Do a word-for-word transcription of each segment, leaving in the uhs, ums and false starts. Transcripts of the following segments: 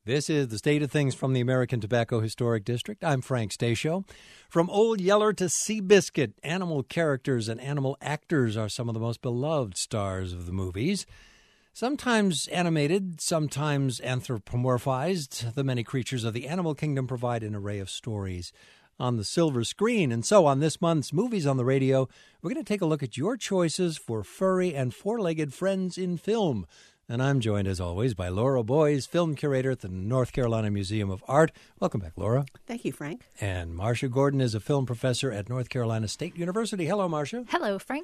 This is the State of Things from the American Tobacco Historic District. I'm Frank Stasio. From Old Yeller to Seabiscuit, animal characters and animal actors are some of the most beloved stars of the movies. Sometimes animated, sometimes anthropomorphized, the many creatures of the animal kingdom provide an array of stories on the silver screen. And so on this month's Movies on the Radio, we're going to take a look at your choices for furry and four-legged friends in film. And I'm joined, as always, by Laura Boyes, film curator at the North Carolina Museum of Art. Welcome back, Laura. Thank you, Frank. And Marcia Gordon is a film professor at North Carolina State University. Hello, Marcia. Hello, Frank.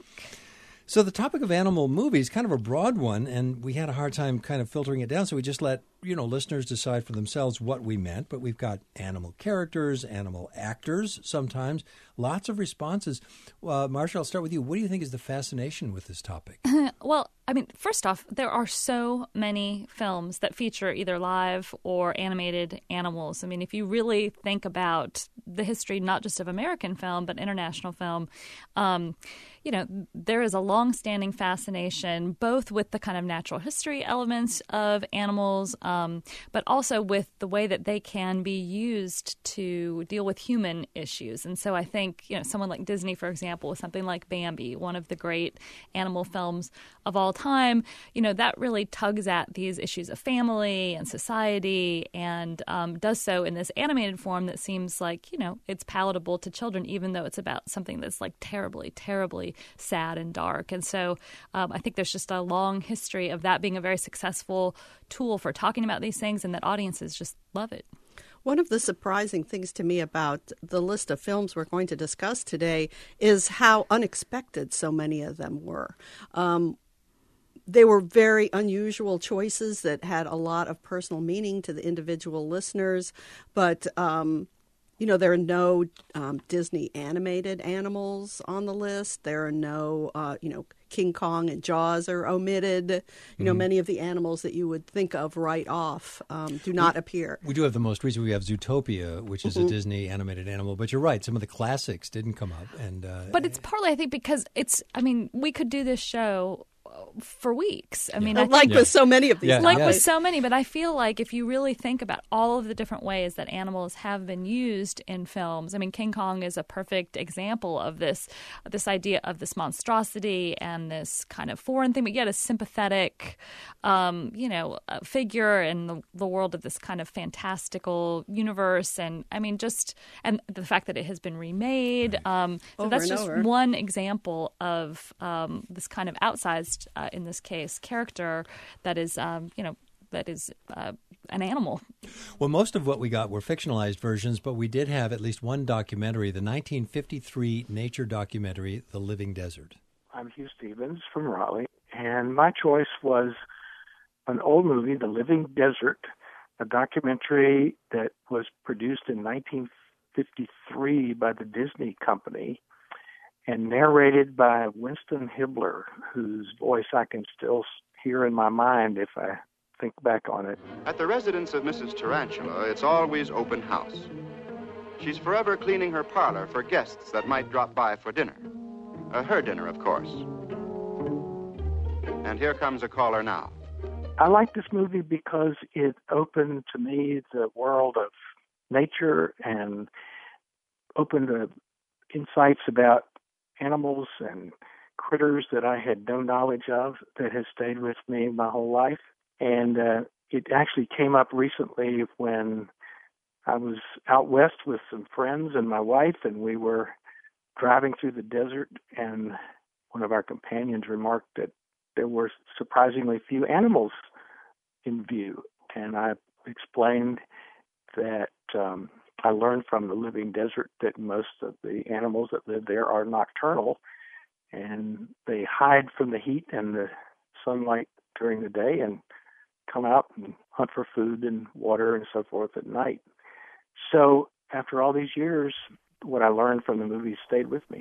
So the topic of animal movies, kind of a broad one, and we had a hard time kind of filtering it down, so we just let, you know, listeners decide for themselves what we meant. But we've got animal characters, animal actors sometimes, lots of responses. Uh, Marcia, I'll start with you. What do you think is the fascination with this topic? Well, I mean, first off, there are so many films that feature either live or animated animals. I mean, if you really think about the history, not just of American film, but international film, um, you know, there is a long-standing fascination both with the kind of natural history elements of animals, um, but also with the way that they can be used to deal with human issues. And so I think, you know, someone like Disney, for example, with something like Bambi, one of the great animal films of all time, you know, that really tugs at these issues of family and society and um, does so in this animated form that seems like, you know, it's palatable to children, even though it's about something that's like terribly, terribly sad and dark. And so um, I think there's just a long history of that being a very successful tool for talking about these things and that audiences just love it. One of the surprising things to me about the list of films we're going to discuss today is how unexpected so many of them were. Um, They were very unusual choices that had a lot of personal meaning to the individual listeners. But, um, you know, there are no um, Disney animated animals on the list. There are no, uh, you know, King Kong and Jaws are omitted. You mm-hmm. know, many of the animals that you would think of right off um, do not we, appear. We do have the most recent. We have Zootopia, which is mm-hmm. a Disney animated animal. But you're right. Some of the classics didn't come up. and uh, But it's partly, I think, because it's, I mean, we could do this show for weeks. I yeah. mean, I I like think, with so many of these. Yeah, like yes. with so many, but I feel like if you really think about all of the different ways that animals have been used in films, I mean, King Kong is a perfect example of this, this idea of this monstrosity and this kind of foreign thing, but yet a sympathetic, um, you know, uh, figure in the, the world of this kind of fantastical universe. And I mean, just, and the fact that it has been remade. Right. Um, so over that's and just over. one example of um, this kind of outsized Uh, in this case, character that is, um, you know, that is uh, an animal. Well, most of what we got were fictionalized versions, but we did have at least one documentary, the nineteen fifty-three nature documentary, The Living Desert. I'm Hugh Stevens from Raleigh, and my choice was an old movie, The Living Desert, a documentary that was produced in nineteen fifty-three by the Disney Company and narrated by Winston Hibler, whose voice I can still hear in my mind if I think back on it. At the residence of Missus Tarantula, it's always open house. She's forever cleaning her parlor for guests that might drop by for dinner. Uh, her dinner, of course. And here comes a caller now. I like this movie because it opened to me the world of nature and opened the insights about animals and critters that I had no knowledge of that has stayed with me my whole life. And uh, it actually came up recently when I was out west with some friends and my wife, and we were driving through the desert, and one of our companions remarked that there were surprisingly few animals in view. And I explained that um, I learned from The Living Desert that most of the animals that live there are nocturnal, and they hide from the heat and the sunlight during the day and come out and hunt for food and water and so forth at night. So after all these years, what I learned from the movie stayed with me.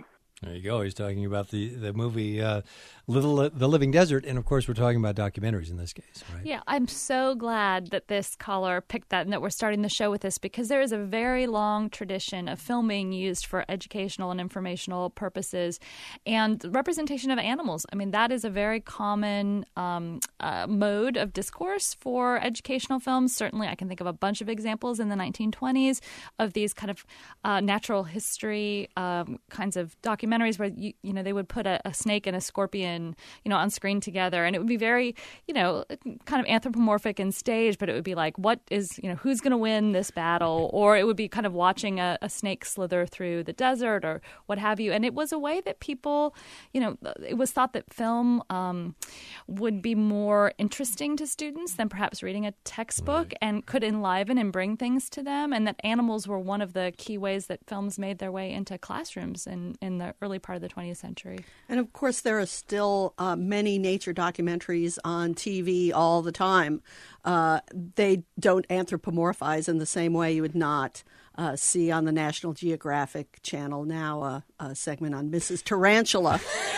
There you go. He's talking about the, the movie uh, Little The Living Desert. And, of course, we're talking about documentaries in this case, right? Yeah, I'm so glad that this caller picked that and that we're starting the show with this, because there is a very long tradition of film being used for educational and informational purposes and representation of animals. I mean, that is a very common um, uh, mode of discourse for educational films. Certainly, I can think of a bunch of examples in the nineteen twenties of these kind of uh, natural history um, kinds of documentaries where, you, you know, they would put a, a snake and a scorpion, you know, on screen together. And it would be very, you know, kind of anthropomorphic and staged, but it would be like, what is, you know, who's going to win this battle? Or it would be kind of watching a, a snake slither through the desert or what have you. And it was a way that people, you know, it was thought that film um, would be more interesting to students than perhaps reading a textbook, right, and could enliven and bring things to them. And that animals were one of the key ways that films made their way into classrooms in, in the early part of the twentieth century. And of course, there are still uh, many nature documentaries on T V all the time. Uh, they don't anthropomorphize in the same way you would not uh, see on the National Geographic Channel now a, a segment on Missus Tarantula.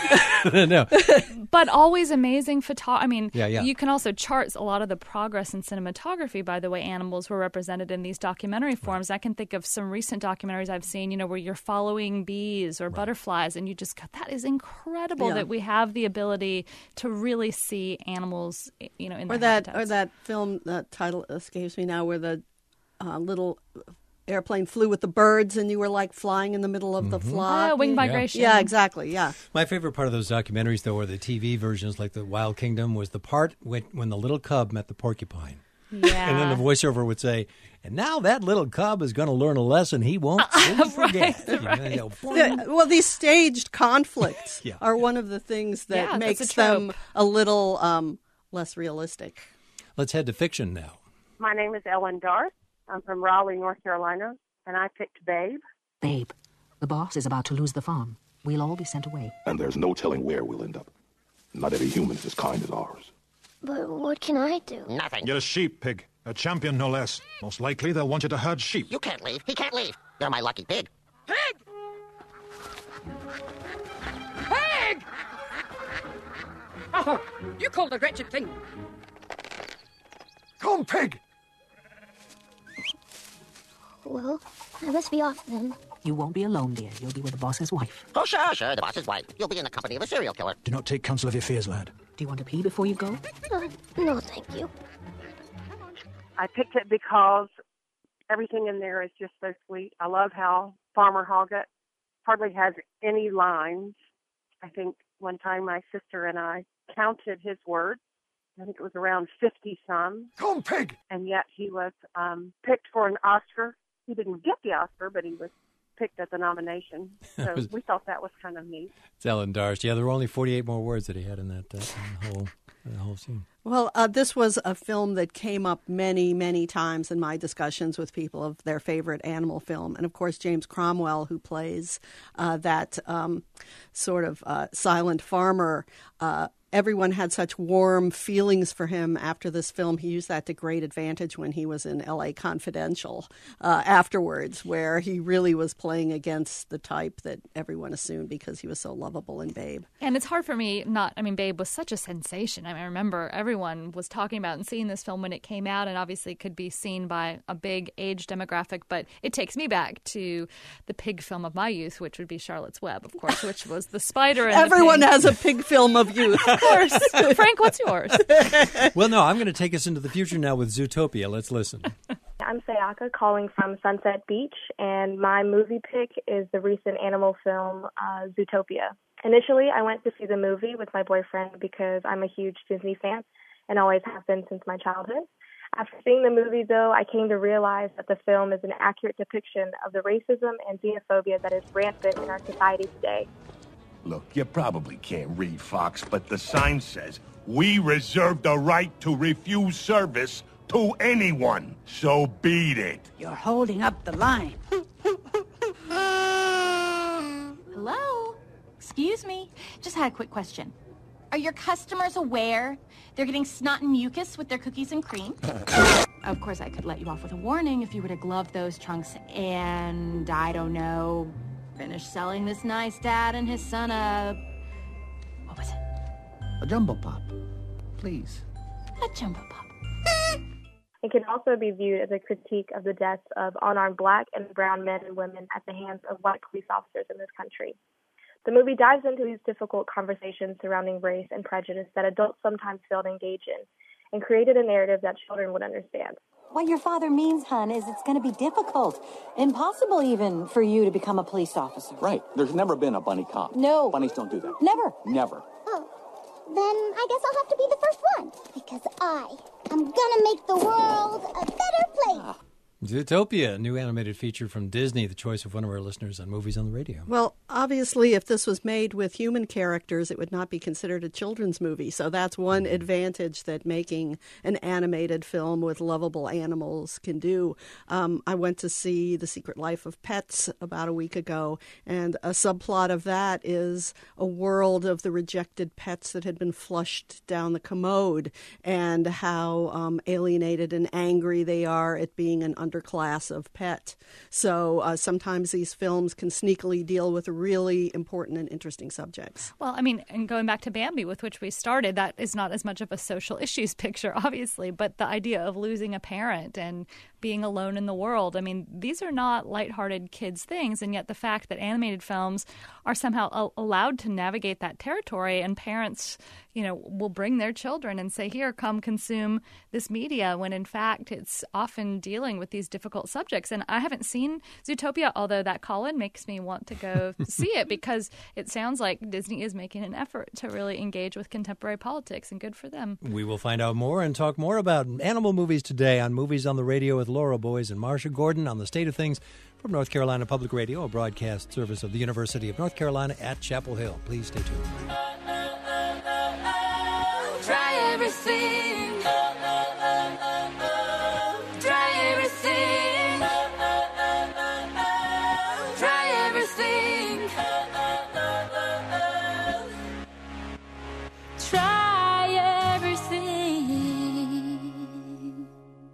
No. But always amazing photo. I mean, yeah, yeah. You can also chart a lot of the progress in cinematography by the way animals were represented in these documentary forms. Right. I can think of some recent documentaries I've seen, you know, where you're following bees or right. butterflies, and you just go, that is incredible, yeah, that we have the ability to really see animals, you know, in or their that habitats. Or that film, that title escapes me now, where the uh, little airplane flew with the birds and you were like flying in the middle of mm-hmm. the flock. Oh, wing migration. Yeah, exactly, yeah. My favorite part of those documentaries, though, or the T V versions like the Wild Kingdom, was the part when, when the little cub met the porcupine. Yeah. And then the voiceover would say, and now that little cub is going to learn a lesson he won't soon forget. Right, right. You know, yeah, well, these staged conflicts yeah. are one of the things that yeah, makes a them a little um, less realistic. Let's head to fiction now. My name is Ellen Darth. I'm from Raleigh, North Carolina, and I picked Babe. Babe, the boss is about to lose the farm. We'll all be sent away. And there's no telling where we'll end up. Not every human is as kind as ours. But what can I do? Nothing. You're a sheep pig. A champion, no less. Most likely they'll want you to herd sheep. You can't leave. He can't leave. You're my lucky pig. Pig! Pig! Oh, you called the wretched thing. Come, pig! Well, I must be off then. You won't be alone, dear. You'll be with the boss's wife. Oh, sure, sure, the boss's wife. You'll be in the company of a serial killer. Do not take counsel of your fears, lad. Do you want to pee before you go? Uh, no, thank you. I picked it because everything in there is just so sweet. I love how Farmer Hoggett hardly has any lines. I think one time my sister and I counted his words. I think it was around fifty some. Come, pig! And yet he was um, picked for an Oscar. He didn't get the Oscar, but he was picked at the nomination. So was, we thought that was kind of neat. It's Ellen Darst. Yeah, there were only forty-eight more words that he had in that uh, in the whole, in the whole scene. Well, uh, this was a film that came up many, many times in my discussions with people of their favorite animal film. And, of course, James Cromwell, who plays uh, that um, sort of uh, silent farmer, uh, everyone had such warm feelings for him after this film. He used that to great advantage when he was in L A Confidential uh, afterwards, where he really was playing against the type that everyone assumed because he was so lovable in Babe. And it's hard for me not, I mean, Babe was such a sensation. I mean, I remember everyone was talking about and seeing this film when it came out, and obviously could be seen by a big age demographic, but it takes me back to the pig film of my youth, which would be Charlotte's Web, of course, which was the spider and Everyone the pig. has a pig film of youth. Of course. Frank, what's yours? Well, no, I'm going to take us into the future now with Zootopia. Let's listen. I'm Sayaka, calling from Sunset Beach, and my movie pick is the recent animal film uh, Zootopia. Initially, I went to see the movie with my boyfriend because I'm a huge Disney fan and always have been since my childhood. After seeing the movie, though, I came to realize that the film is an accurate depiction of the racism and xenophobia that is rampant in our society today. Look, you probably can't read, Fox, but the sign says, we reserve the right to refuse service to anyone. So beat it. You're holding up the line. Hello? Excuse me. Just had a quick question. Are your customers aware they're getting snot and mucus with their cookies and cream? Of course, I could let you off with a warning if you were to glove those trunks and, I don't know, Finished selling this nice dad and his son a... What was it? A Jumbo Pop. Please. A Jumbo Pop. It can also be viewed as a critique of the deaths of unarmed black and brown men and women at the hands of white police officers in this country. The movie dives into these difficult conversations surrounding race and prejudice that adults sometimes fail to engage in, and created a narrative that children would understand. What your father means, hon, is it's going to be difficult, impossible even, for you to become a police officer. Right. There's never been a bunny cop. No. Bunnies don't do that. Never. Never. Oh, then I guess I'll have to be the first one, because I am gonna make the world a better place. Ah. Zootopia, a new animated feature from Disney, the choice of one of our listeners on Movies on the Radio. Well, obviously, if this was made with human characters, it would not be considered a children's movie. So that's one advantage that making an animated film with lovable animals can do. Um, I went to see The Secret Life of Pets about a week ago, and a subplot of that is a world of the rejected pets that had been flushed down the commode, and how um, alienated and angry they are at being an underclass of pet. So uh, sometimes these films can sneakily deal with really important and interesting subjects. Well, I mean, and going back to Bambi, with which we started, that is not as much of a social issues picture, obviously, but the idea of losing a parent and being alone in the world. I mean, these are not lighthearted kids' things, and yet the fact that animated films are somehow a- allowed to navigate that territory, and parents, you know, will bring their children and say, here, come consume this media, when in fact it's often dealing with these difficult subjects. And I haven't seen Zootopia, although that call-in makes me want to go see it, because it sounds like Disney is making an effort to really engage with contemporary politics, and good for them. We will find out more and talk more about animal movies today on Movies on the Radio with Laura Boys and Marcia Gordon on the State of Things from North Carolina Public Radio, a broadcast service of the University of North Carolina at Chapel Hill. Please stay tuned. Try everything. Try everything. Try everything. Try everything.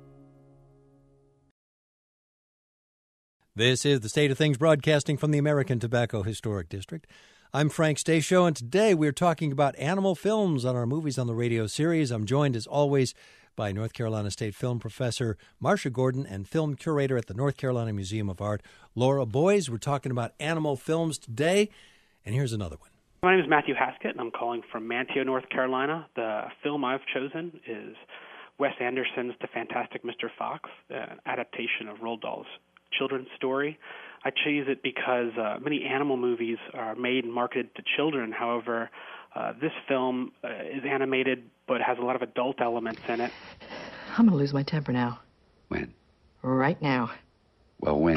This is the State of Things, broadcasting from the American Tobacco Historic District. I'm Frank Stasio, and today we're talking about animal films on our Movies on the Radio series. I'm joined, as always, by North Carolina State film professor Marcia Gordon and film curator at the North Carolina Museum of Art, Laura Boys. We're talking about animal films today, and here's another one. My name is Matthew Haskett, and I'm calling from Manteo, North Carolina. The film I've chosen is Wes Anderson's The Fantastic Mister Fox, an adaptation of Roald Dahl's children's story. I choose it because uh, many animal movies are made and marketed to children. However, uh, this film uh, is animated but has a lot of adult elements in it. I'm going to lose my temper now. When? Right now. Well, when?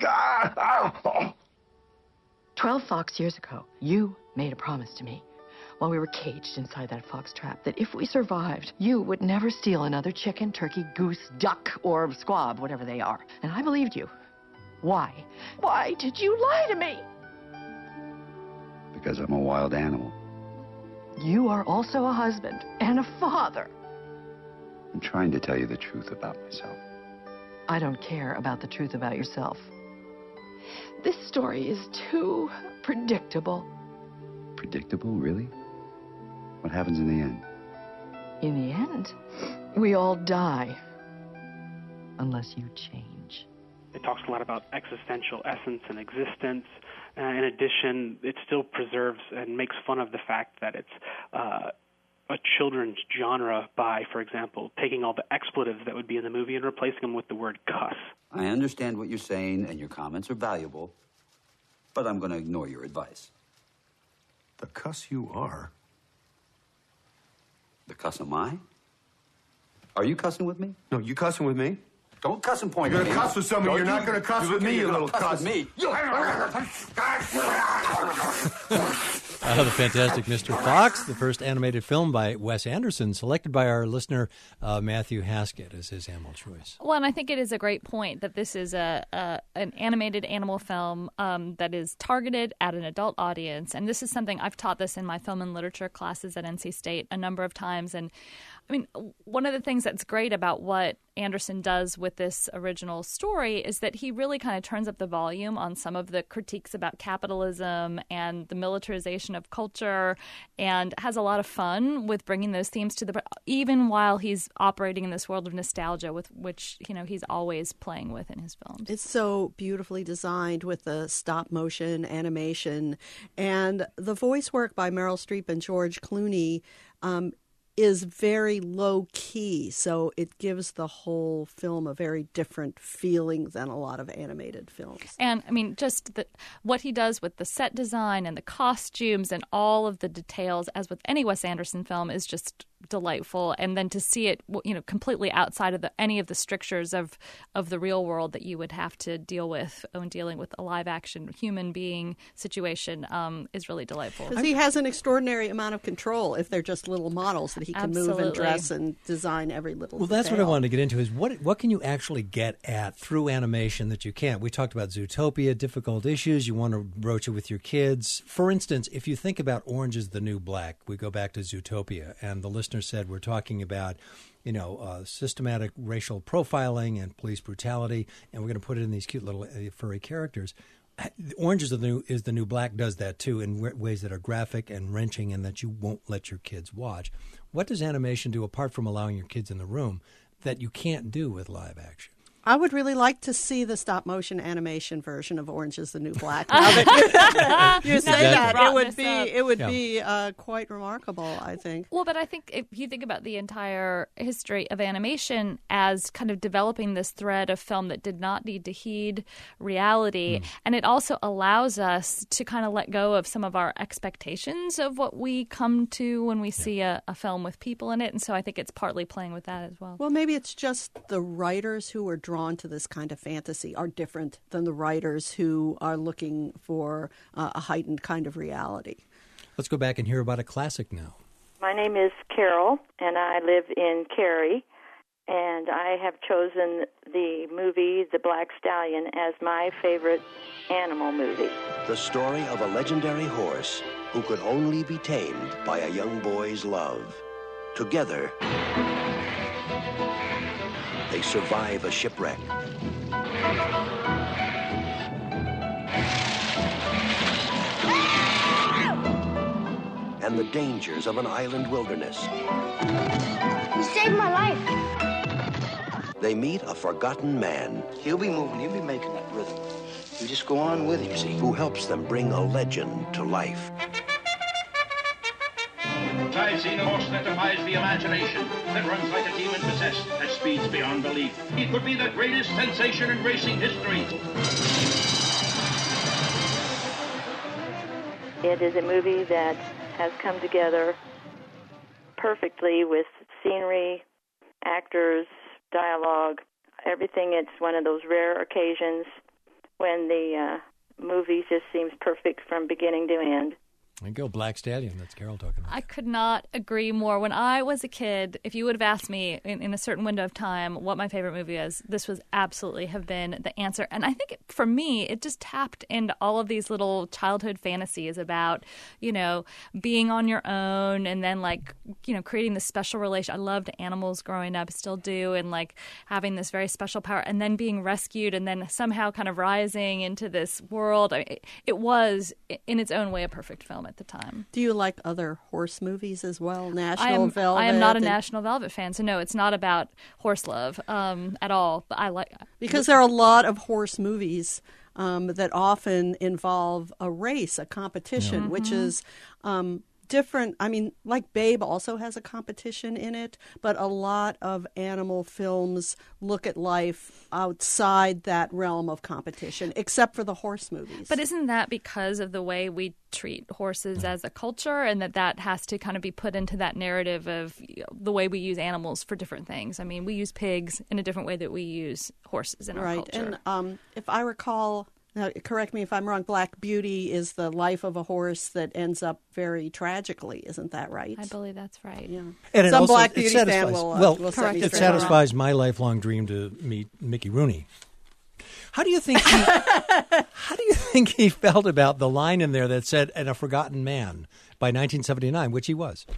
Twelve fox years ago, you made a promise to me while we were caged inside that fox trap that if we survived, you would never steal another chicken, turkey, goose, duck, or squab, whatever they are. And I believed you. Why? Why did you lie to me? Because I'm a wild animal. You are also a husband and a father. I'm trying to tell you the truth about myself. I don't care about the truth about yourself. This story is too predictable. Predictable, really? What happens in the end? In the end, we all die. Unless you change. It talks a lot about existential essence and existence. Uh, in addition, it still preserves and makes fun of the fact that it's uh, a children's genre by, for example, taking all the expletives that would be in the movie and replacing them with the word cuss. I understand what you're saying, and your comments are valuable, but I'm going to ignore your advice. The cuss you are. The cuss am I? Are you cussing with me? No, you cussing with me? Don't cuss and point You're at me. going to cuss with somebody. Don't You're not you- going to cuss you with look at me, you're you gonna little cuss cuss. with me. Uh, the Fantastic Mister Fox, the first animated film by Wes Anderson, selected by our listener uh, Matthew Haskett as his animal choice. Well, and I think it is a great point that this is a, a an animated animal film um, that is targeted at an adult audience. And this is something I've taught this in my film and literature classes at N C State a number of times. And I mean, one of the things that's great about what Anderson does with this original story is that he really kind of turns up the volume on some of the critiques about capitalism and the militarization of culture, and has a lot of fun with bringing those themes to the, even while he's operating in this world of nostalgia with which, you know, he's always playing with in his films. It's so beautifully designed with the stop motion animation, and the voice work by Meryl Streep and George Clooney um, is very low key, so it gives the whole film a very different feeling than a lot of animated films. And I mean, just the, what he does with the set design and the costumes and all of the details, as with any Wes Anderson film, is just delightful. And then to see it, you know, completely outside of the, any of the strictures of of the real world that you would have to deal with when dealing with a live action human being situation um, is really delightful. Because he has an extraordinary amount of control if they're just little models that he can Absolutely. move and dress and design every little Well, that's detail. what I wanted to get into is what what can you actually get at through animation that you can't? We talked about Zootopia, difficult issues. You want to broach it with your kids. For instance, if you think about Orange is the New Black, we go back to Zootopia, and the listener said we're talking about, you know, uh, systematic racial profiling and police brutality, and we're going to put it in these cute little uh, furry characters. Orange is the New is the New Black does that too in w- ways that are graphic and wrenching and that you won't let your kids watch. What does animation do apart from allowing your kids in the room that you can't do with live action? I would really like to see the stop-motion animation version of Orange is the New Black. Now that you, you say Exactly. that, it would be Up. it would Yeah. be uh, quite remarkable, I think. Well, but I think if you think about the entire history of animation as kind of developing this thread of film that did not need to heed reality, mm. and it also allows us to kind of let go of some of our expectations of what we come to when we yeah. see a, a film with people in it, and so I think it's partly playing with that as well. Well, maybe it's just the writers who are drawn to this kind of fantasy are different than the writers who are looking for uh, a heightened kind of reality. Let's go back and hear about a classic now. My name is Carol, and I live in Cary, and I have chosen the movie The Black Stallion as my favorite animal movie. The story of a legendary horse who could only be tamed by a young boy's love. Together, they survive a shipwreck. And the dangers of an island wilderness. You saved my life. They meet a forgotten man. He'll be moving, he'll be making that rhythm. You just go on with him, see? Who helps them bring a legend to life. I've seen a horse that defies the imagination, that runs like a demon possessed, that speeds beyond belief. He could be the greatest sensation in racing history. It is a movie that has come together perfectly with scenery, actors, dialogue, everything. It's one of those rare occasions when the uh, movie just seems perfect from beginning to end. There you go, Black Stallion. That's Carol talking about. I could not agree more. When I was a kid, if you would have asked me in, in a certain window of time what my favorite movie is, this would absolutely have been the answer. And I think it, for me, it just tapped into all of these little childhood fantasies about, you know, being on your own and then, like, you know, creating this special relation. I loved animals growing up, still do, and, like, having this very special power and then being rescued and then somehow kind of rising into this world. I mean, it, it was, in its own way, a perfect film at the time. Do you like other horse movies as well? National I am, Velvet? I am not a and... National Velvet fan, so no, it's not about horse love um, at all. But I like because there are a lot of horse movies um, that often involve a race, a competition, Mm-hmm. which is um, different. I mean, like Babe also has a competition in it, but a lot of animal films look at life outside that realm of competition, except for the horse movies. But isn't that because of the way we treat horses as a culture, and that that has to kind of be put into that narrative of, you know, the way we use animals for different things? I mean, we use pigs in a different way that we use horses in our right. culture. And um, if I recall, now, correct me if I'm wrong, Black Beauty is the life of a horse that ends up very tragically. Isn't that right? I believe that's right. Yeah. And it Some also, Black it Beauty satisfies, fan will, uh, well, will set me it straight. satisfies my lifelong dream to meet Mickey Rooney. How do you think he, how do you think he felt about the line in there that said, "and a forgotten man" by nineteen seventy-nine, which he was?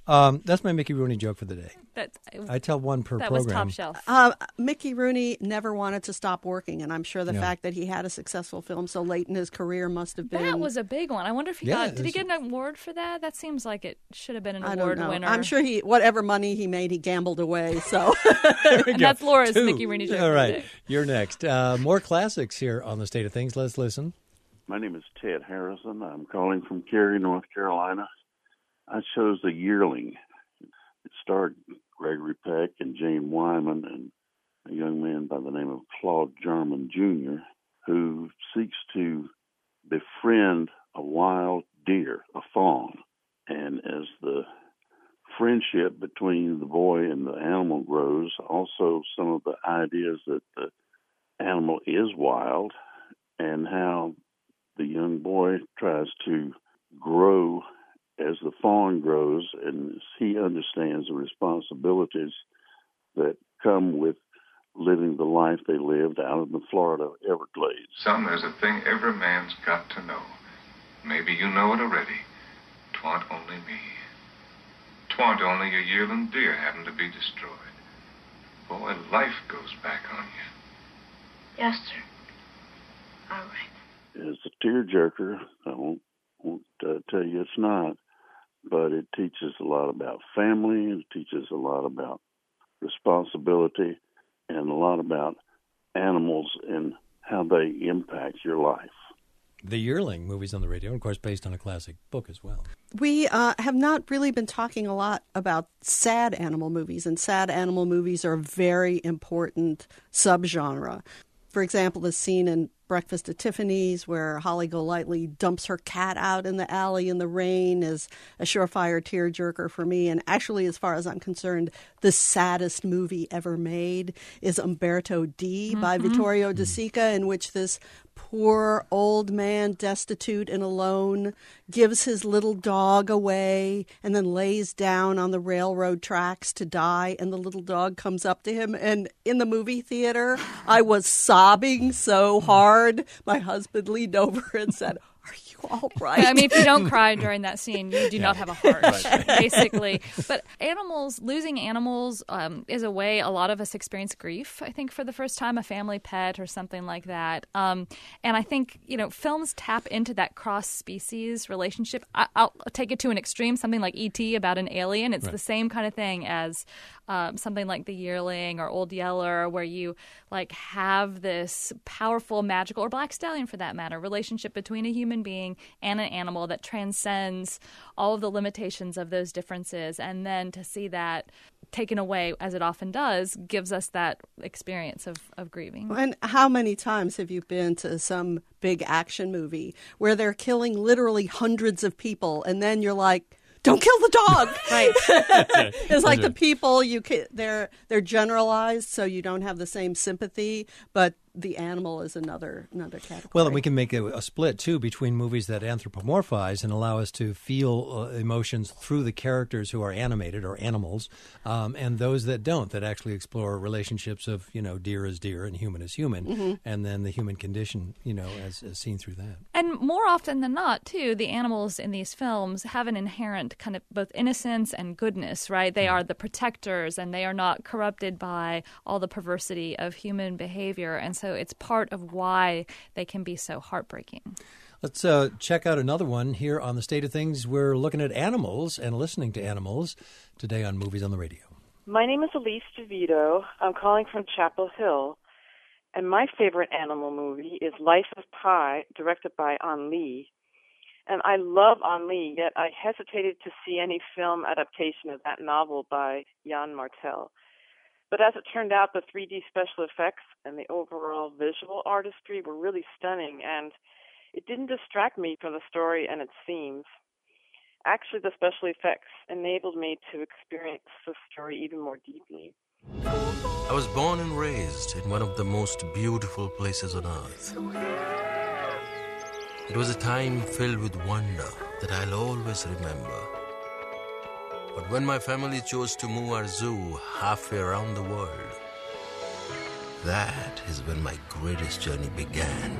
Um, that's my Mickey Rooney joke for the day. That, I tell one per that program. was top shelf. Uh, Mickey Rooney never wanted to stop working, and I'm sure the Yeah. fact that he had a successful film so late in his career must have been. That was a big one. I wonder if he Yeah, got. Did he it's- get an award for that? That seems like it should have been an I don't award know. winner. I'm sure he, whatever money he made, he gambled away. So, and that's Laura's Two. Mickey Rooney joke. All for the right, day. you're next. Uh, more classics here on The State of Things. Let's listen. My name is Ted Harrison. I'm calling from Cary, North Carolina. I chose The Yearling. It starred Gregory Peck and Jane Wyman and a young man by the name of Claude Jarman Junior, who seeks to befriend a wild deer, a fawn. And as the friendship between the boy and the animal grows, also some of the ideas that the animal is wild and how the young boy tries to grow as the fawn grows, and he understands the responsibilities that come with living the life they lived out in the Florida Everglades. Son, there's a thing every man's got to know. Maybe you know it already. 'Twant only me. 'Twant only a yearling deer happened to be destroyed. Boy, life goes back on you. Yes, sir. All right. It's a tearjerker. I won't, won't uh, tell you it's not, but it teaches a lot about family. It teaches a lot about responsibility and a lot about animals and how they impact your life. The Yearling, movies on the radio, and of course based on a classic book as well. we uh, have not really been talking a lot about sad animal movies, and sad animal movies are a very important subgenre. For example, the scene in Breakfast at Tiffany's where Holly Golightly dumps her cat out in the alley in the rain is a surefire tearjerker for me. And actually, as far as I'm concerned, the saddest movie ever made is Umberto D mm-hmm. by Vittorio De Sica, in which this poor old man, destitute and alone, gives his little dog away and then lays down on the railroad tracks to die, and the little dog comes up to him. And in the movie theater, I was sobbing so hard. My husband leaned over and said, "Are you all right?" I mean, if you don't cry during that scene, you do Yeah. not have a heart, Right. basically. But animals, losing animals um, is a way a lot of us experience grief, I think, for the first time, a family pet or something like that. Um, and I think, you know, films tap into that cross-species relationship. I, I'll take it to an extreme, something like E T about an alien. It's Right. the same kind of thing as um, something like The Yearling or Old Yeller, where you, like, have this powerful, magical, or Black Stallion for that matter, relationship between a human being and an animal that transcends all of the limitations of those differences, and then to see that taken away, as it often does, gives us that experience of, of grieving. And how many times have you been to some big action movie where they're killing literally hundreds of people, and then you're like, "Don't kill the dog!" Right. It's like the people you ca- they're they're generalized, so you don't have the same sympathy, but the animal is another another category. Well, and we can make a, a split, too, between movies that anthropomorphize and allow us to feel uh, emotions through the characters who are animated or animals, um, and those that don't, that actually explore relationships of, you know, deer as deer and human as human, Mm-hmm. and then the human condition, you know, as, as seen through that. And more often than not, too, the animals in these films have an inherent kind of both innocence and goodness, right? They are the protectors, and they are not corrupted by all the perversity of human behavior. And so it's part of why they can be so heartbreaking. Let's uh, check out another one here on The State of Things. We're looking at animals and listening to animals today on Movies on the Radio. My name is Elise DeVito. I'm calling from Chapel Hill. And my favorite animal movie is Life of Pi, directed by An Lee. And I love An Lee, yet I hesitated to see any film adaptation of that novel by Jan Martel. But as it turned out, the three D special effects and the overall visual artistry were really stunning, and it didn't distract me from the story and its themes. Actually, the special effects enabled me to experience the story even more deeply. I was born and raised in one of the most beautiful places on earth. It was a time filled with wonder that I'll always remember. But when my family chose to move our zoo halfway around the world, that is when my greatest journey began.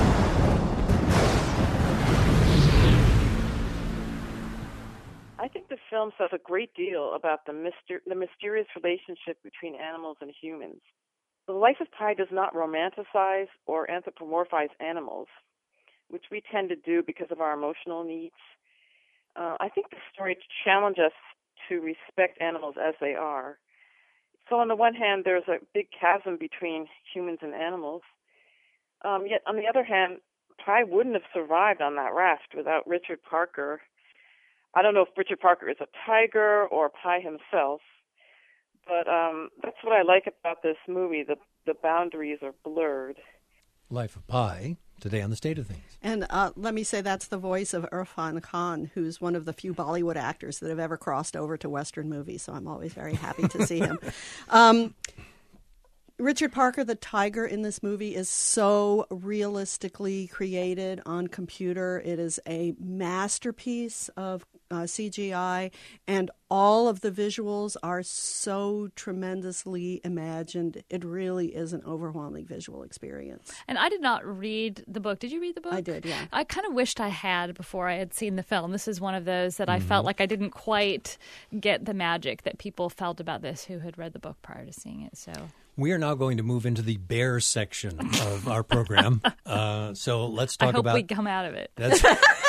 I think the film says a great deal about the, myster- the mysterious relationship between animals and humans. The Life of Pi does not romanticize or anthropomorphize animals, which we tend to do because of our emotional needs. Uh, I think the story challenges us to respect animals as they are. So on the one hand, there's a big chasm between humans and animals. Um, yet on the other hand, Pi wouldn't have survived on that raft without Richard Parker. I don't know if Richard Parker is a tiger or Pi himself, but um, that's what I like about this movie. The, the boundaries are blurred. Life of Pi, today on The State of Things. And uh, let me say that's the voice of Irfan Khan, who's one of the few Bollywood actors that have ever crossed over to Western movies, so I'm always very happy to see him. Um, Richard Parker, the tiger in this movie, is so realistically created on computer. It is a masterpiece of uh, C G I, and all of the visuals are so tremendously imagined. It really is an overwhelming visual experience. And I did not read the book. Did you read the book? I did, yeah. I kind of wished I had before I had seen the film. This is one of those that I Mm-hmm. felt like I didn't quite get the magic that people felt about this who had read the book prior to seeing it. So We are now going to move into the bear section of our program. Uh, so let's talk I hope about. we come out of it. That's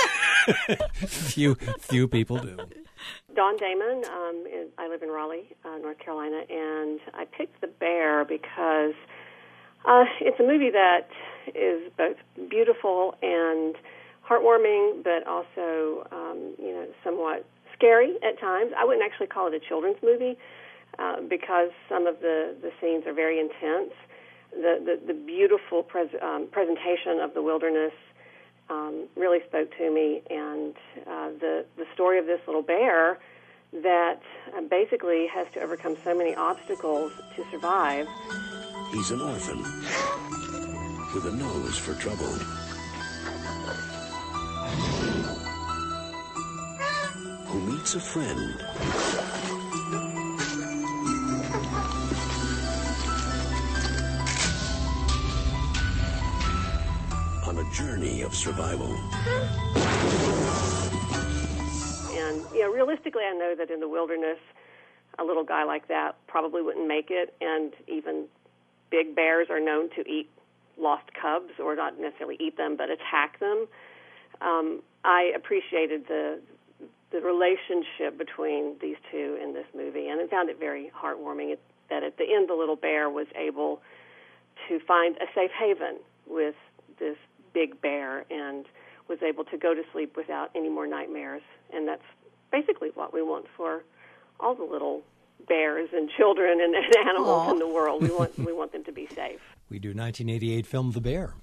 few few people do. Dawn Damon. Um, is, I live in Raleigh, uh, North Carolina, and I picked The Bear because uh, it's a movie that is both beautiful and heartwarming, but also um, you know somewhat scary at times. I wouldn't actually call it a children's movie. Uh, because some of the, the scenes are very intense. The the, the beautiful pres- um, presentation of the wilderness um, really spoke to me, and uh, the, the story of this little bear that uh, basically has to overcome so many obstacles to survive. He's an orphan with a nose for trouble. Who meets a friend on a journey of survival. And, you know, realistically, I know that in the wilderness, a little guy like that probably wouldn't make it, and even big bears are known to eat lost cubs, or not necessarily eat them, but attack them. Um, I appreciated the the relationship between these two in this movie, and I found it very heartwarming that at the end the little bear was able to find a safe haven with this big bear and was able to go to sleep without any more nightmares. And that's basically what we want for all the little bears and children and, and animals Aww. in the world. We want we want them to be safe. We do nineteen eighty-eight film The Bear.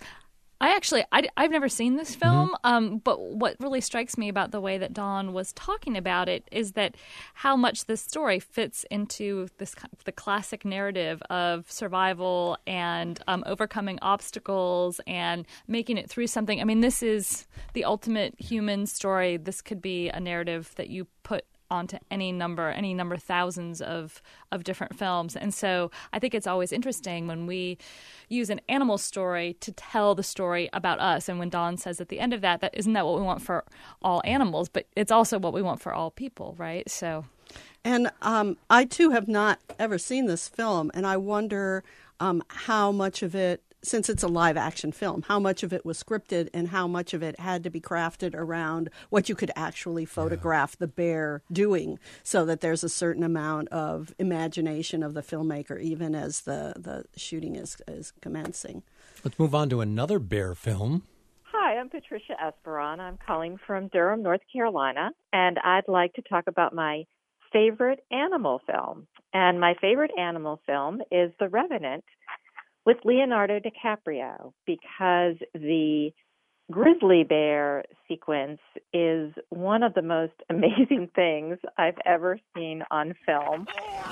I actually, I, I've never seen this film, Mm-hmm. um, but what really strikes me about the way that Dawn was talking about it is that how much this story fits into this the classic narrative of survival and um, overcoming obstacles and making it through something. I mean, this is the ultimate human story. This could be a narrative that you put onto any number, any number thousands of, of different films. And so I think it's always interesting when we use an animal story to tell the story about us. And when Dawn says at the end of that, that isn't that what we want for all animals, but it's also what we want for all people, right? So, And um, I, too, have not ever seen this film, and I wonder um, how much of it, since it's a live-action film, how much of it was scripted and how much of it had to be crafted around what you could actually photograph yeah. the bear doing, so that there's a certain amount of imagination of the filmmaker even as the, the shooting is, is commencing. Let's move on to another bear film. Hi, I'm Patricia Esperon. I'm calling from Durham, North Carolina, and I'd like to talk about my favorite animal film. And my favorite animal film is The Revenant, with Leonardo DiCaprio, because the grizzly bear sequence is one of the most amazing things I've ever seen on film.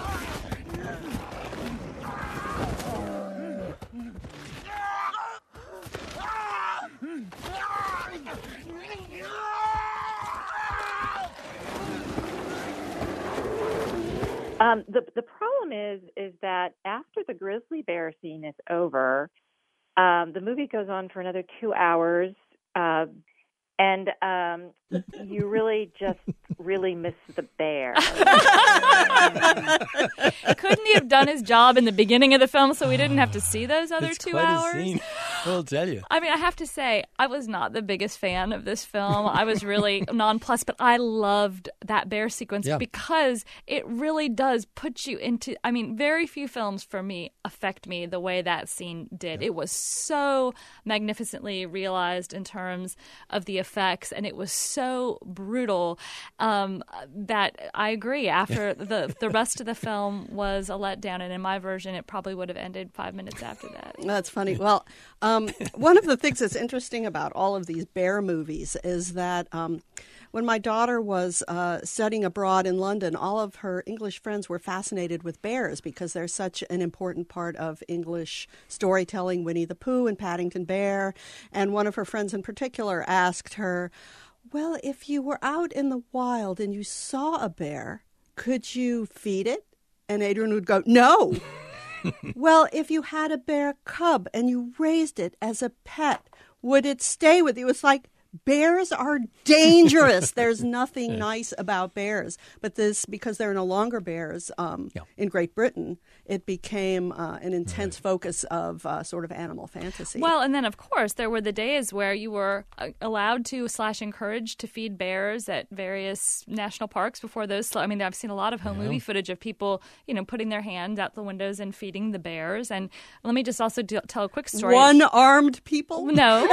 Um, the the problem is is that after the grizzly bear scene is over, um, the movie goes on for another two hours, uh, And um, you really just really miss the bear. Couldn't he have done his job in the beginning of the film so we didn't have to see those other it's two quite hours? A scene. I'll tell you. I mean, I have to say, I was not the biggest fan of this film. I was really nonplussed, but I loved that bear sequence yeah. because it really does put you into, I mean, very few films for me affect me the way that scene did. Yeah. It was so magnificently realized in terms of the effects, and it was so brutal um, that I agree. After the, the rest of the film was a letdown, and in my version, it probably would have ended five minutes after that. That's funny. Well, um, one of the things that's interesting about all of these bear movies is that um, when my daughter was uh, studying abroad in London, all of her English friends were fascinated with bears because they're such an important part of English storytelling, Winnie the Pooh and Paddington Bear. And one of her friends in particular asked her, well, if you were out in the wild and you saw a bear, could you feed it? And Adrian would go, no. Well, if you had a bear cub and you raised it as a pet, would it stay with you? It's like, bears are dangerous. There's nothing nice about bears. But this, because there are no longer bears um, yeah. in Great Britain, it became uh, an intense right. focus of uh, sort of animal fantasy. Well, and then, of course, there were the days where you were uh, allowed to slash encouraged to feed bears at various national parks before those. I mean, I've seen a lot of home yeah. movie footage of people, you know, putting their hand out the windows and feeding the bears. And let me just also do, tell a quick story. One-armed people? No.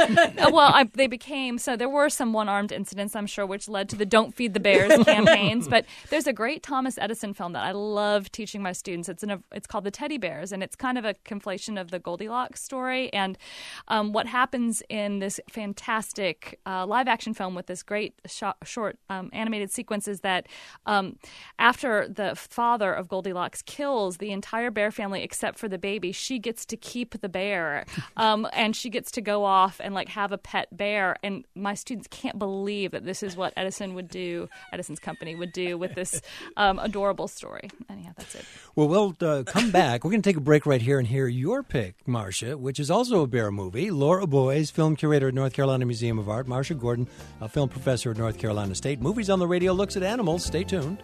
Well, I, they became So there were some one-armed incidents, I'm sure, which led to the Don't Feed the Bears campaigns. But there's a great Thomas Edison film that I love teaching my students. It's in a, it's called The Teddy Bears, and it's kind of a conflation of the Goldilocks story. And um, what happens in this fantastic uh, live-action film with this great sh- short um, animated sequence is that um, after the father of Goldilocks kills the entire bear family except for the baby, she gets to keep the bear, um, and she gets to go off and like have a pet bear. And my students can't believe that this is what Edison would do, Edison's company would do with this um, adorable story. Anyhow, that's it. Well, we'll uh, come back. We're going to take a break right here and hear your pick, Marcia, which is also a bear movie. Laura Boys, film curator at North Carolina Museum of Art. Marcia Gordon, a film professor at North Carolina State. Movies on the Radio looks at animals. Stay tuned.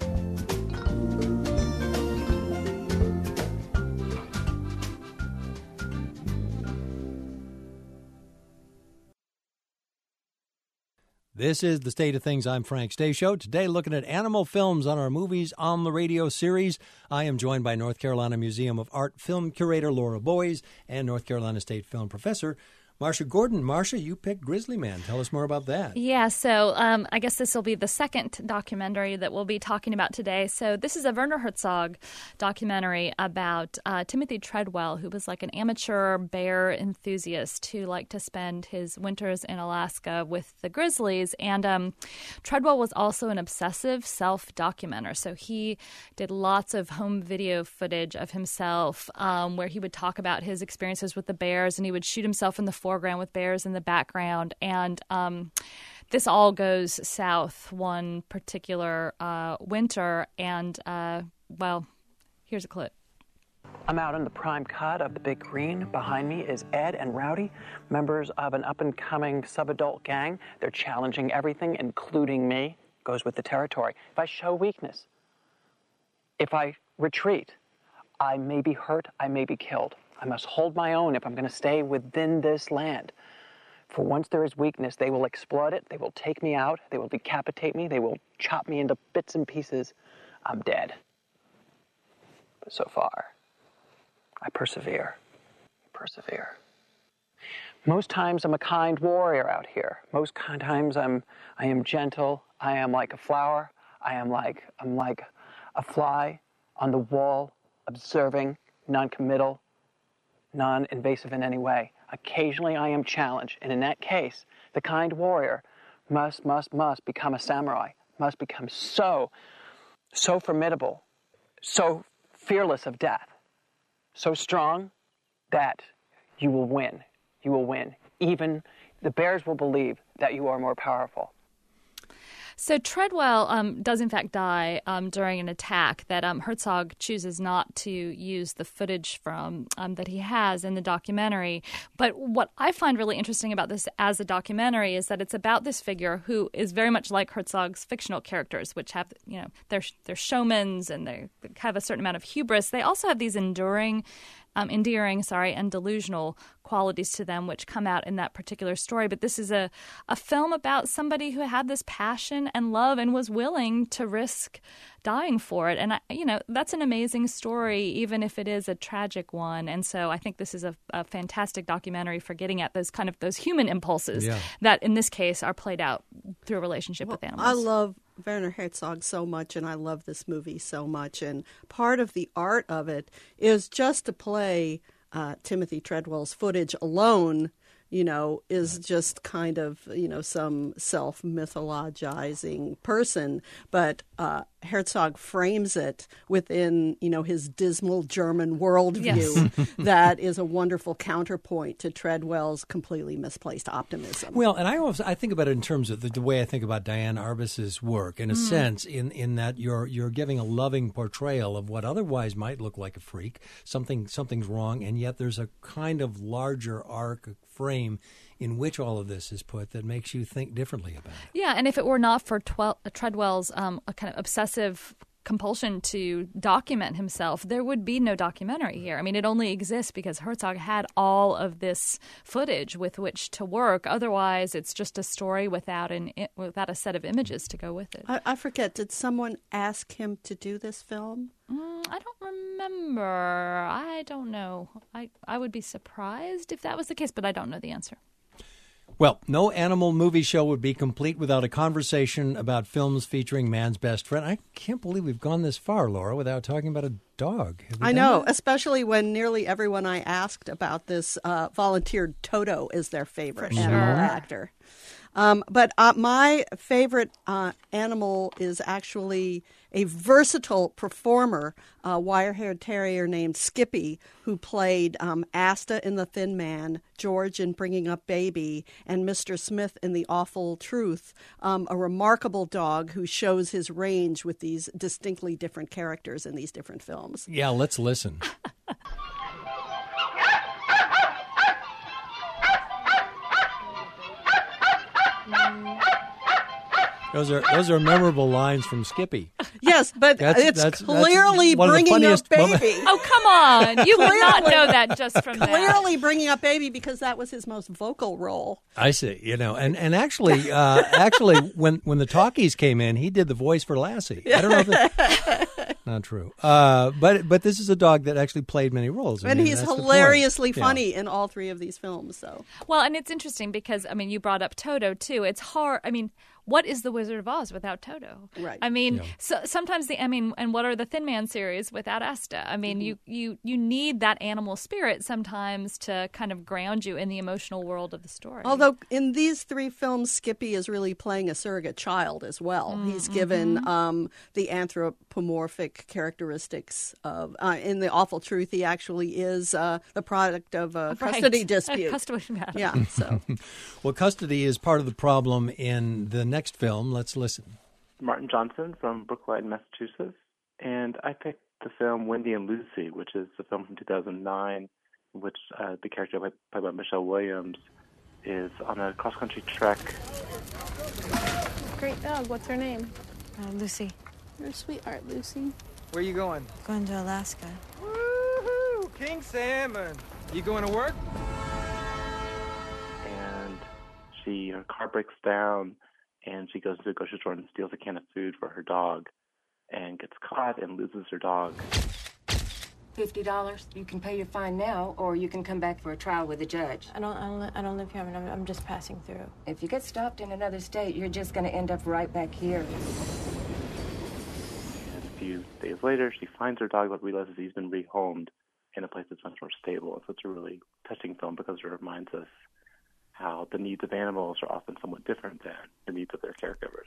This is The State of Things. I'm Frank Stasio. Today, looking at animal films on our Movies on the Radio series. I am joined by North Carolina Museum of Art film curator Laura Boys and North Carolina State film professor Marcia Gordon. Marcia, you picked Grizzly Man. Tell us more about that. Yeah, so um, I guess this will be the second documentary that we'll be talking about today. So this is a Werner Herzog documentary about uh, Timothy Treadwell, who was like an amateur bear enthusiast who liked to spend his winters in Alaska with the grizzlies. And um, Treadwell was also an obsessive self-documenter. So he did lots of home video footage of himself um, where he would talk about his experiences with the bears, and he would shoot himself in the foreground with bears in the background. And um, this all goes south one particular uh, winter. And, uh, well, here's a clip. I'm out in the prime cut of the Big Green. Behind me is Ed and Rowdy, members of an up-and-coming sub-adult gang. They're challenging everything, including me. Goes with the territory. If I show weakness, if I retreat, I may be hurt, I may be killed. I must hold my own if I'm going to stay within this land. For once there is weakness, they will exploit it, they will take me out, they will decapitate me, they will chop me into bits and pieces. I'm dead. But so far, I persevere, persevere. Most times I'm a kind warrior out here. Most times I'm, I am gentle, I am like a flower, I am like, I'm like a fly on the wall, observing, non-committal, non-invasive in any way. Occasionally I am challenged, and in that case, the kind warrior must, must, must become a samurai, must become so, so formidable, so fearless of death, so strong that you will win. You will win. Even the bears will believe that you are more powerful. So Treadwell um, does in fact die um, during an attack that um, Herzog chooses not to use the footage from um, that he has in the documentary. But what I find really interesting about this as a documentary is that it's about this figure who is very much like Herzog's fictional characters, which have, you know, they're they're showmans and they have a certain amount of hubris. They also have these enduring Um, endearing, sorry, and delusional qualities to them, which come out in that particular story. But this is a, a film about somebody who had this passion and love and was willing to risk dying for it. And, I, you know, that's an amazing story, even if it is a tragic one. And so I think this is a, a fantastic documentary for getting at those kind of those human impulses yeah. that, in this case, are played out through a relationship well, with animals. I love Werner Herzog so much, and I love this movie so much. And part of the art of it is just to play uh, Timothy Treadwell's footage alone, you know, is just kind of, you know, some self-mythologizing person. But uh, Herzog frames it within, you know, his dismal German worldview Yes. that is a wonderful counterpoint to Treadwell's completely misplaced optimism. Well, and I always, I think about it in terms of the, the way I think about Diane Arbus's work, in a Mm. sense, in, in that you're you're giving a loving portrayal of what otherwise might look like a freak. Something something's wrong, and yet there's a kind of larger arc frame in which all of this is put that makes you think differently about it. Yeah, and if it were not for Twel- Treadwell's um, a kind of obsessive compulsion to document himself, there would be no documentary here. I mean, it only exists because Herzog had all of this footage with which to work. Otherwise, it's just a story without an without a set of images to go with it. I, I forget, did someone ask him to do this film? Mm, I don't remember. I don't know. I, I would be surprised if that was the case, but I don't know the answer. Well, no animal movie show would be complete without a conversation about films featuring man's best friend. I can't believe we've gone this far, Laura, without talking about a dog. Have we I done know, that? especially when nearly everyone I asked about this uh, volunteered Toto is their favorite For animal sure. actor. Um, but uh, my favorite uh, animal is actually a versatile performer, a wire-haired terrier named Skippy, who played um, Asta in The Thin Man, George in Bringing Up Baby, and Mister Smith in The Awful Truth, um, a remarkable dog who shows his range with these distinctly different characters in these different films. Yeah, let's listen. Those are those are memorable lines from Skippy. Yes, but That's- it's that's- that's clearly one of the bringing up funniest moments. baby. Oh, come on. You would not know that just from that. Clearly bringing up baby because that was his most vocal role. I see, you know, and and actually, uh, actually, when when the talkies came in, he did the voice for Lassie. I don't know if that's not true, uh, but but this is a dog that actually played many roles, I And mean, he's that's the point. hilariously Yeah. funny in all three of these films. So Well, and it's interesting because, I mean, you brought up Toto, too. It's hard. I mean, what is The Wizard of Oz without Toto? Right. I mean, Yeah. so, sometimes the, I mean, and what are the Thin Man series without Asta? I mean, you, you, you need that animal spirit sometimes to kind of ground you in the emotional world of the story. although in these three films, Skippy is really playing a surrogate child as well. Mm, He's given mhm. um, the anthropomorphic characteristics of. Uh, in The Awful Truth, he actually is uh, the product of a Right. custody A dispute. custody battle. Yeah. So Well, custody is part of the problem in the next film. Let's listen. Martin Johnson from Brookline, Massachusetts, and I picked the film Wendy and Lucy, which is a film from two thousand nine, in which uh, the character played played by Michelle Williams is on a cross-country trek. Great dog. What's her name? Uh, Lucy. You're a sweetheart, Lucy. Where you going? Going to Alaska. Woohoo! King Salmon. You going to work? And she her car breaks down, and she goes to the grocery store and steals a can of food for her dog, and gets caught and loses her dog. Fifty dollars. You can pay your fine now, or you can come back for a trial with the judge. I don't. I don't. li- I don't live here. I'm, I'm just passing through. If you get stopped in another state, you're just going to end up right back here. And a few days later, she finds her dog, but realizes he's been rehomed in a place that's much more stable. So it's a really touching film because it reminds us how the needs of animals are often somewhat different than the needs of their caregivers.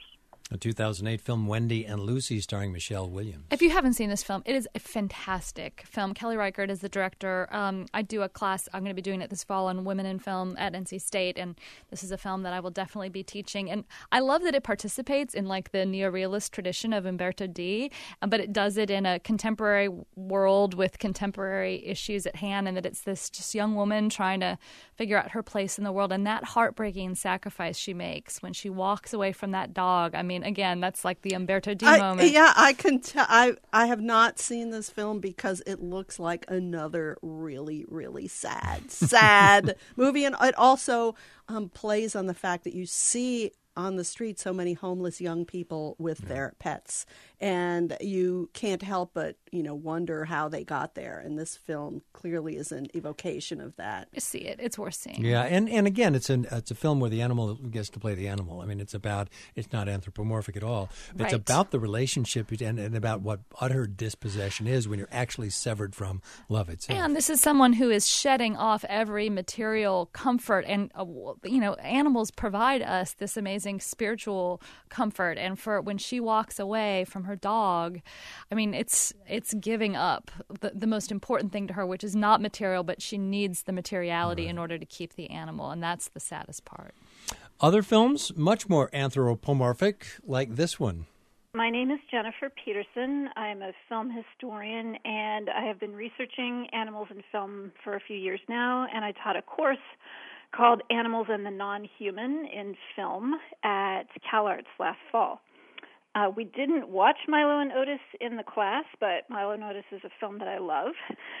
A two thousand eight film, Wendy and Lucy, starring Michelle Williams. If you haven't seen this film, it is a fantastic film. Kelly Reichardt is the director. Um, I do a class, I'm going to be doing it this fall on women in film at N C State, and this is a film that I will definitely be teaching. And I love that it participates in like the neorealist tradition of Umberto D, but it does it in a contemporary world with contemporary issues at hand, and that it's this just young woman trying to figure out her place in the world, and that heartbreaking sacrifice she makes when she walks away from that dog. I mean, again, that's like the Umberto D I, moment. Yeah, I can tell. I I have not seen this film because it looks like another really, really sad, sad movie, and it also um, plays on the fact that you see on the street so many homeless young people with yeah. their pets, and you can't help but, you know, wonder how they got there. And this film clearly is an evocation of that. You see it; it's worth seeing. Yeah, and, and again, it's an it's a film where the animal gets to play the animal. I mean, it's about it's not anthropomorphic at all. It's right. about the relationship and, and about what utter dispossession is when you're actually severed from love itself. And this is someone who is shedding off every material comfort, and uh, you know, animals provide us this amazing spiritual comfort. And for when she walks away from her dog, I mean, it's it's giving up the, the most important thing to her, which is not material, but she needs the materiality right. in order to keep the animal, and that's the saddest part. Other films, much more anthropomorphic, like this one. My name is Jennifer Peterson. I'm a film historian, and I have been researching animals in film for a few years now, and I taught a course called Animals and the Non-Human in Film at CalArts last fall. Uh, we didn't watch Milo and Otis in the class, but Milo and Otis is a film that I love.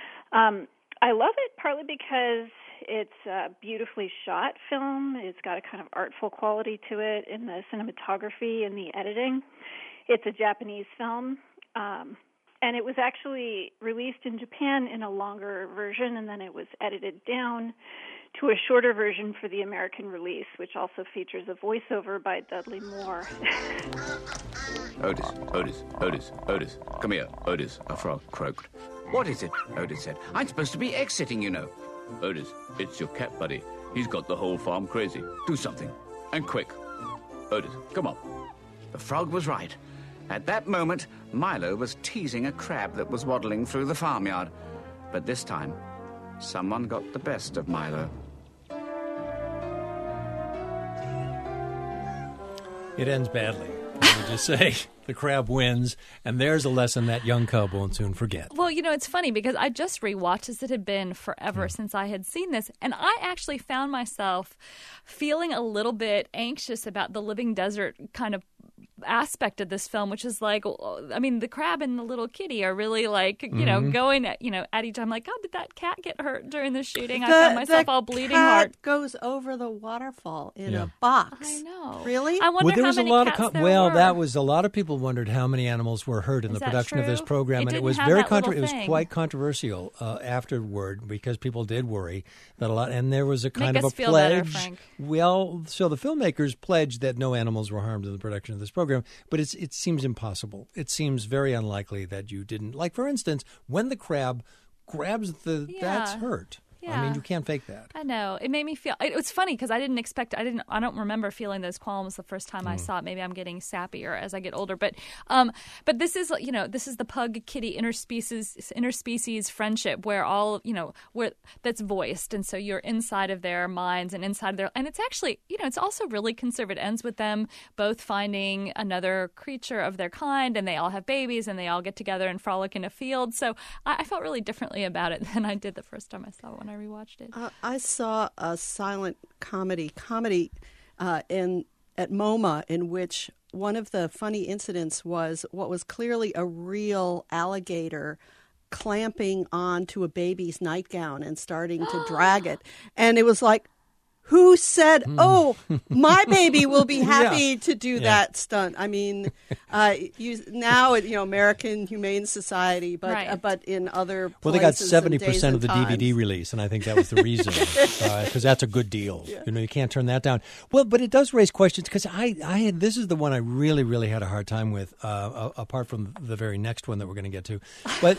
Um, I love it partly because it's a beautifully shot film. It's got a kind of artful quality to it in the cinematography and the editing. It's a Japanese film, um, and it was actually released in Japan in a longer version, and then it was edited down to a shorter version for the American release, which also features a voiceover by Dudley Moore. Otis, Otis, Otis, Otis. Come here, Otis, a frog croaked. What is it? Otis said. I'm supposed to be exiting, you know. Otis, it's your cat buddy. He's got the whole farm crazy. Do something. And quick. Otis, come on. The frog was right. At that moment, Milo was teasing a crab that was waddling through the farmyard. But this time, someone got the best of Milo. It ends badly. I would just say the crab wins, and there's a lesson that young cub won't soon forget. Well, you know, it's funny because I just rewatched this. It had been forever mm. since I had seen this, and I actually found myself feeling a little bit anxious about the living desert kind of aspect of this film, which is like, I mean, the crab and the little kitty are really like, you mm-hmm. know, going at, you know, at each time. Like, God, did that cat get hurt during the shooting? The, I found myself all bleeding heart. heart. Goes over the waterfall in yeah. a box. I know. Really? I wonder well, there how was many a lot cats of there well, were. that was a lot of people wondered how many animals were hurt in is the production true? of this program, it and didn't it was have very that contra- it little was thing. quite controversial uh, afterward because people did worry that a lot, and there was a kind Make of us a feel pledge. better, Frank. Well, so the filmmakers pledged that no animals were harmed in the production of this program, but it's, it seems impossible. It seems very unlikely that you didn't. Like, for instance, when the crab grabs the, Yeah. that's hurt. Yeah. I mean, you can't fake that. I know. It made me feel. It was funny because I didn't expect. I didn't. I don't remember feeling those qualms the first time mm. I saw it. Maybe I'm getting sappier as I get older. But, um, but this is, you know, this is the pug kitty interspecies interspecies friendship where all, you know, where that's voiced, and so you're inside of their minds and inside of their. And it's actually, you know, it's also really conservative. It ends with them both finding another creature of their kind, and they all have babies, and they all get together and frolic in a field. So I, I felt really differently about it than I did the first time I saw it when I rewatched it. Uh, I saw a silent comedy comedy uh, in at MoMA in which one of the funny incidents was what was clearly a real alligator clamping onto a baby's nightgown and starting to drag it, and it was like, who said, oh, my baby will be happy yeah. to do yeah. that stunt? I mean, uh, you, now, you know, American Humane Society, but right. uh, but in other places Well, they got seventy percent of the times. D V D release, and I think that was the reason, because uh, that's a good deal. Yeah. You know, you can't turn that down. Well, but it does raise questions, because I, I had, this is the one I really, really had a hard time with, uh, apart from the very next one that we're going to get to. But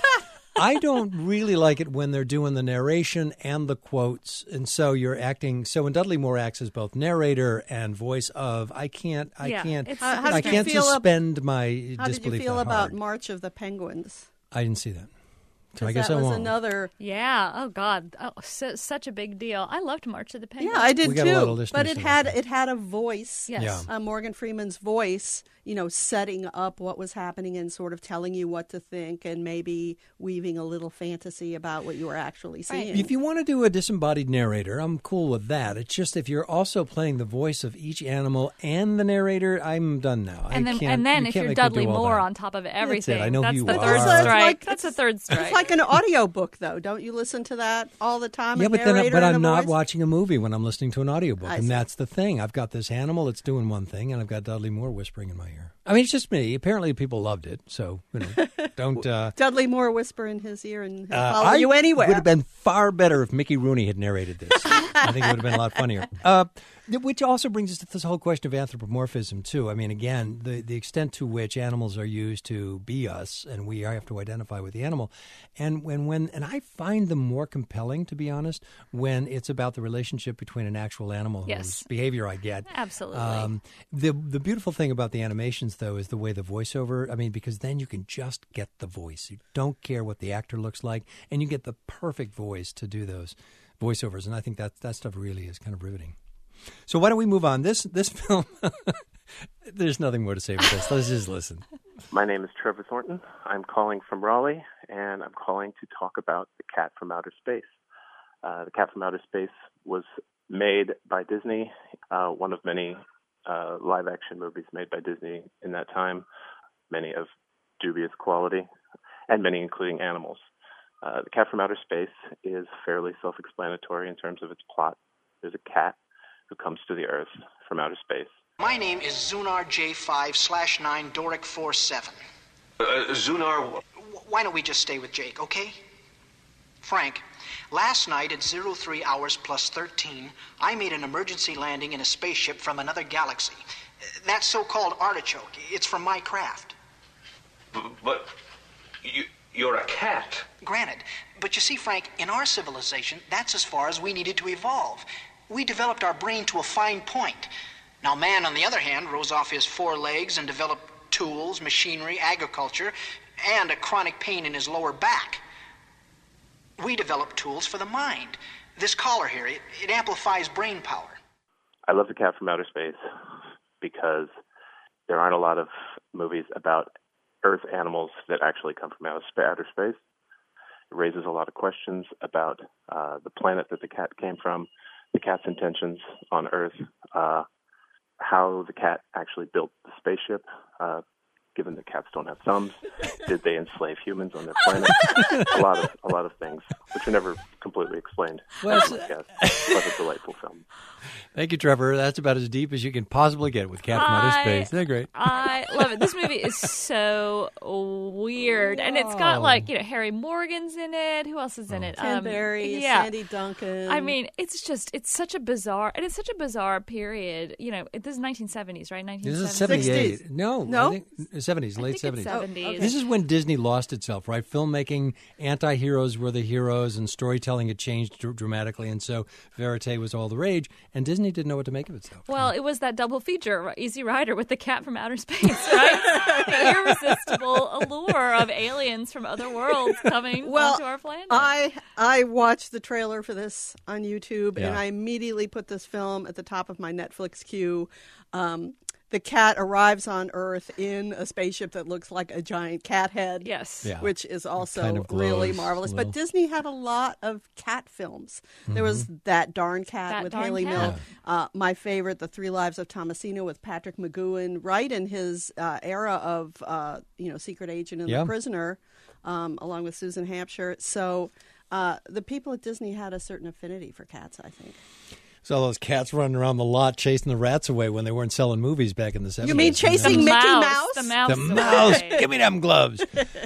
I don't really like it when they're doing the narration and the quotes, and so you're acting. So when Dudley Moore acts as both narrator and voice of, I can't, I Yeah, can't, it's- How- how I did you can't feel ab- suspend my How did disbelief you feel that about hard. March of the Penguins? I didn't see that, so I 'Cause guess that I was won't. another. Yeah. Oh God. Oh, su- such a big deal. I loved March of the Penguins. Yeah, I did We got a lot of too. listeners But it to had it had a voice. Yes. Yeah. Uh, Morgan Freeman's voice, you know, setting up what was happening and sort of telling you what to think, and maybe weaving a little fantasy about what you were actually seeing. If you want to do a disembodied narrator, I'm cool with that. It's just if you're also playing the voice of each animal and the narrator, I'm done now. And I then, can't, and then you if can't you're make me Dudley do all Moore that. on top of everything, I know that's who the you third are. strike. like- that's the third strike. It's like an audiobook, though. Don't you listen to that all the time? Yeah, a but then, narrator but and a I'm not voice? watching a movie when I'm listening to an audiobook, I and see. that's the thing. I've got this animal that's doing one thing, and I've got Dudley Moore whispering in my ear. I mean, it's just me. Apparently, people loved it, so you know, don't. Uh, Dudley Moore whisper in his ear and he'll uh, follow I you anywhere. would have been far better if Mickey Rooney had narrated this. I think it would have been a lot funnier. Uh, th- which also brings us to this whole question of anthropomorphism, too. I mean, again, the, the extent to which animals are used to be us, and we have to identify with the animal. And when, when and I find them more compelling, to be honest, when it's about the relationship between an actual animal Yes. whose behavior I get. Absolutely. Um, the the beautiful thing about the animations, though, is the way the voiceover. I mean, because then you can just get the voice. You don't care what the actor looks like, and you get the perfect voice to do those voiceovers. And I think that that stuff really is kind of riveting. So why don't we move on? This this film. There's nothing more to say about this. Let's just listen. My name is Trevor Thornton. I'm calling from Raleigh, and I'm calling to talk about The Cat from Outer Space. Uh, the Cat from Outer Space was made by Disney, uh, one of many uh, live-action movies made by Disney in that time, many of dubious quality, and many including animals. Uh, the Cat from Outer Space is fairly self-explanatory in terms of its plot. There's a cat who comes to the Earth from outer space. My name is Zunar J five slash nine Doric four seven. Uh, Zunar... W- Why don't we just stay with Jake, okay? Frank, last night at zero three hours plus thirteen, I made an emergency landing in a spaceship from another galaxy. That so-called artichoke, it's from my craft. B- but you, you're a cat. Granted, but you see, Frank, in our civilization, that's as far as we needed to evolve. We developed our brain to a fine point. Now, man, on the other hand, rose off his four legs and developed tools, machinery, agriculture, and a chronic pain in his lower back. We developed tools for the mind. This collar here, it, it amplifies brain power. I love The Cat from Outer Space because there aren't a lot of movies about Earth animals that actually come from outer spa- outer space. It raises a lot of questions about uh, the planet that the cat came from, the cat's intentions on Earth, uh, how the cat actually built the spaceship, uh, given that cats don't have thumbs. Did they enslave humans on their planet? a lot of a lot of things, which are never completely explained. Well, Well, but a delightful film. Thank you, Trevor. That's about as deep as you can possibly get with Cat from Outer I- Space. They're great. I love it. This movie is so weird, and it's got like you know Harry Morgan's in it. Who else is in it? Ken Um, Berry, yeah. Sandy Duncan. I mean, it's just it's such a bizarre, and it's such a bizarre period. You know, it, this is nineteen seventies, right? nineteen This seventies. is seventy-eight. No, No? I think seventies, late think it's seventies. seventies. This is when Disney lost itself, right? Filmmaking, anti-heroes were the heroes, and storytelling had changed dr- dramatically, and so verite was all the rage, and Disney didn't know what to make of itself. Well, it was that double feature, Easy Rider with the Cat from Outer Space, right? The irresistible allure of aliens from other worlds coming well, onto our planet. I I watched the trailer for this on YouTube, and Yeah. I immediately put this film at the top of my Netflix queue. Um, the cat arrives on Earth in a spaceship that looks like a giant cat head. Yes. Yeah. Which is also kind of really glows marvelous. a But little. Disney had a lot of cat films. There was That Darn Cat That with Darn Haley Cat. Mills. Uh, my favorite, The Three Lives of Thomasina with Patrick McGowan, right in his uh, era of, uh, you know, Secret Agent and Yeah. The Prisoner, um, along with Susan Hampshire. So uh, the people at Disney had a certain affinity for cats, I think. So all those cats running around the lot chasing the rats away when they weren't selling movies back in the seventies. You mean chasing The Mickey mouse, Mouse? the mouse The away. mouse. Give me them gloves.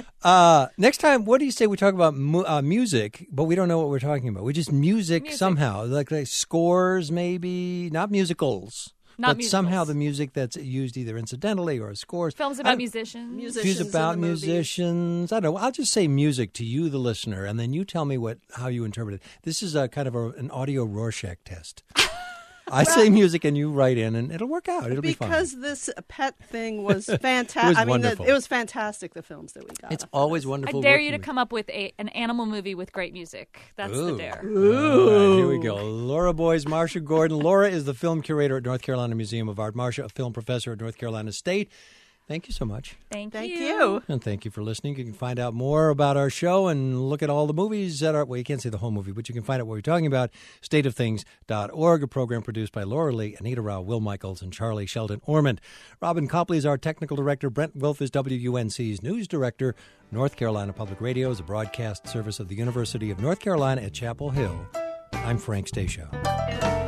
Uh, next time, what do you say we talk about mu- uh, music, but we don't know what we're talking about? We just music, Music. somehow, like, like scores maybe, not musicals. Not but musicals. somehow the music that's used either incidentally or as scores. Films about musicians. Musicians about musicians. I don't know. I'll just say music to you, the listener, and then you tell me what how you interpret it. This is a kind of a, an audio Rorschach test. I well, say music and you write in, and it'll work out. It'll be fun. Because this pet thing was fantastic. It was I mean, the, wonderful. it was fantastic, the films that we got. It's always wonderful. I dare working you to with come up with a an animal movie with great music. That's Ooh. the dare. All right, here we go. Laura Boyes, Marcia Gordon. Laura is the film curator at North Carolina Museum of Art. Marcia, a film professor at North Carolina State. Thank you so much. Thank, Thank you. you. And thank you for listening. You can find out more about our show and look at all the movies that are, well, you can't say the whole movie, but you can find out what we're talking about, state of things dot org, a program produced by Laura Lee, Anita Rao, Will Michaels, and Charlie Sheldon Ormond. Robin Copley is our technical director. Brent Wilf is W U N C's news director. North Carolina Public Radio is a broadcast service of the University of North Carolina at Chapel Hill. I'm Frank Stasio.